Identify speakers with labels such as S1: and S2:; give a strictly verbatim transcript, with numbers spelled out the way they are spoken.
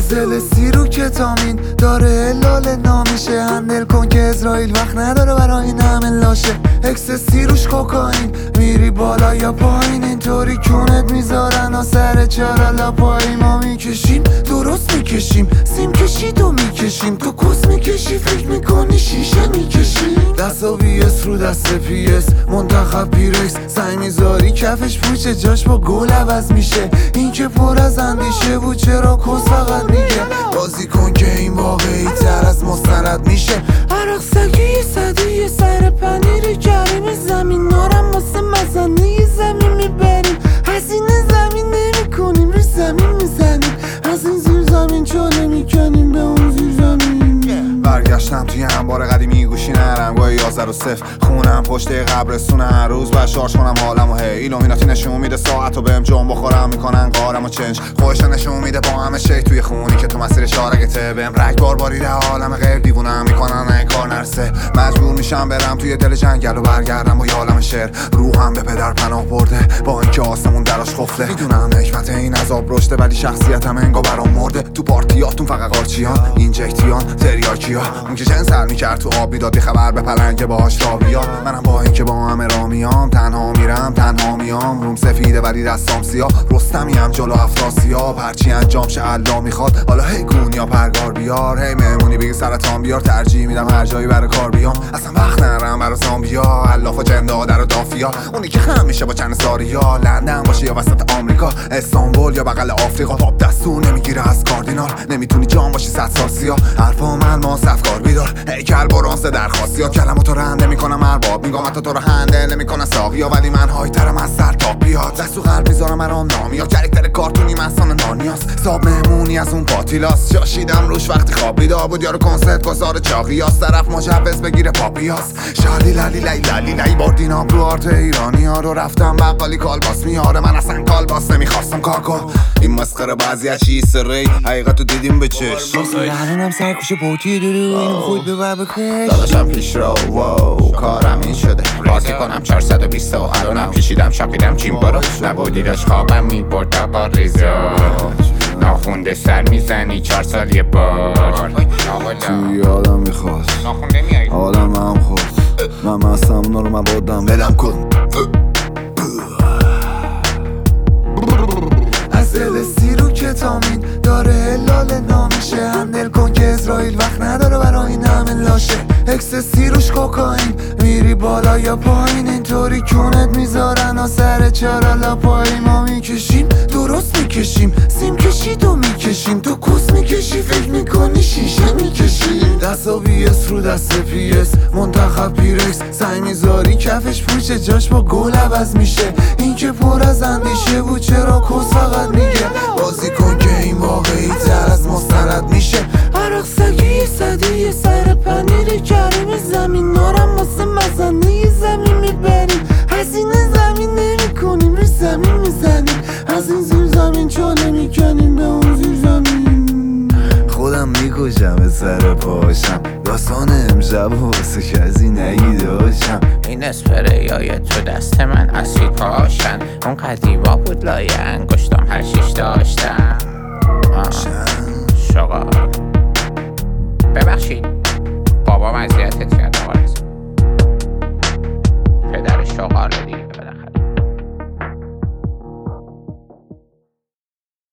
S1: از دل سیرو کتامین داره لاله نامیشه. هندل کن که اسرائیل وقت نداره برای این همه لاشه. اکس سیروش کوکائین میری بالا یا پایین، اینطوری کونت میذارن و سر چرالا پایی. ما میکشیم درست میکشیم، سیم کشید و میکشیم. تو کس میکشی فکر میکنی شیشه میکشیم. دستا وی اس رو دست پی اس منتخب پیرکس، سعی میذاری کفش پوچه جاش با گل عوض میشه. این که پر از اندیشه بود چرا کس فقط میگه. بازی کن که این واقعی تر از مستند میشه. عرق سگی صدی سر پنیر کریم، زمین نارم واسه مزنه زمین میبریم. هزینه زمین نمی کنیم روی زمین میزنیم. از این زیر زمین چاله میکنیم به اون زیر زمین.
S2: برگشتم توی انبار قدیمی گوشی نرم گاهی یازده و صفر، خونم پشت قبرستون. هر روز باید شارژ کنم حالم و هی ایلومیناتی نشون میده ساعت و بهم جون بخورم میکنن قارم و چنج. خودش نشون میده با همه شیک توی خونی که تو مسیر شارگته. بهم رگ بار باریده عالم غیر دیوونم میکنن این کار نرسه. مجبور میشم برم توی دل جنگل و برگردم با عالم شعر. روحم به پدر پناه برده با اینکه آسمون دراش خفته. میدونم حکمت این عذاب رشته ولی شخصیتم انگا برام مرده. تو پارتیاتون فقط قارچیان اینجکتیان تریاکیا. اون که جن سر میکرد تو آب میداد خبر به پلنگ باهاش را بیا. منم با اینکه با همه را میام تنها میرم تنها میام. روم سفیده ولی دستام سیاه، رستمیم جلو افراسیاب. هرچی انجام شه الله میخواد حالا هی گون یا پرگار بیار. هی مهمونی بگی سرطان بیار، ترجیح میدم هر جایی برای کار بیام. اصلا وقت نرم برای زامبیا، الاف و جنده در و دافیا. اونی که خم میشه با چند ساریا، لندن باشه یا وسط آمریکا، استانبول یا بغل آفریقا. پاپ دستور نمیگیره از کاردینال، نمیتونی جان باشی صد سال سیا. حرفا من ما صفکار بیدار، هیکل برونز درخواستی ها. کلماتو رنده میکنم ارباب، میگم حتی تو رو هنده نمیکنه ساقیا. ولی من هایترم از سر تا بیاد، دست و قلب میذارم مرام نامیا. کرکتر کارتونی منسان نانیاس، حساب مهمونی از اون پاتیلاس. جاشیدم روش وقتی خواب بیدار بود، یارو کنسرت گذار چاقیاس. طرف مجوز بگیره پاپیاس، شالی لالی لای لالی لای. بردینام رو آرت ایرانی ها رو رفتم بقالی کالباس میاره. من اصلا کالباس نمیخواستم کاکو. این مسخره بعضی از چیز ری حقیقتو دیدیم به چشم.
S1: لحنم سرکوش بوتی دورو اینو خود ببر بکش.
S3: داداشم پیش رو واو کارم این شده. پارتی کنم چهارصد و بیست و الانم کشیدم شاقیدم جیمبا رو. نبودی داشت خوابم میبرد آقا ریزا. ناخونده سر میزنی چهار سال یه بار.
S2: توی آدم میخواست
S3: ناخونده میایی
S2: آدم هم خواست. من مستم اونا رو مبادم بلم کن.
S1: از دل سیرو کتامین داره لاله نامیشه. هندل کن که اسرائیل وقت نداره برای این همه لاشه. اکس سیروش کوکائین میری بالا یا پایین، اینطوری کونت میذارن و سر چرالا پایی. ما میکشیم درست میکشیم، سیم کشید و میکشیم. تو کس میکشی فکر میکنی شیشه میکشیم. دستا وی اس رو دست پی اس منتخب پیرکس، سعی میذاری کفش پوچه جاش با گل عوض میشه. این که پر از اندیشه بود چرا کس فقط میگه. بازی کن که این واقعی تر از مستند میشه. عرق سگی صدی سر پنیر کریم، زمین نارم واسه مزنه زمین میبریم. هزینه زمین نمی کنیم روی زمین میزنیم. از این زیر زمین چاله میکنیم به اون زیر زمین.
S2: خودم میکشم به سر پاشم، داستان امشب واسه کسی نگیده باشم.
S3: این اسپریای تو دست من اسید پاشن. اون قدیما بود لایه انگشتم هر شیش داشتم.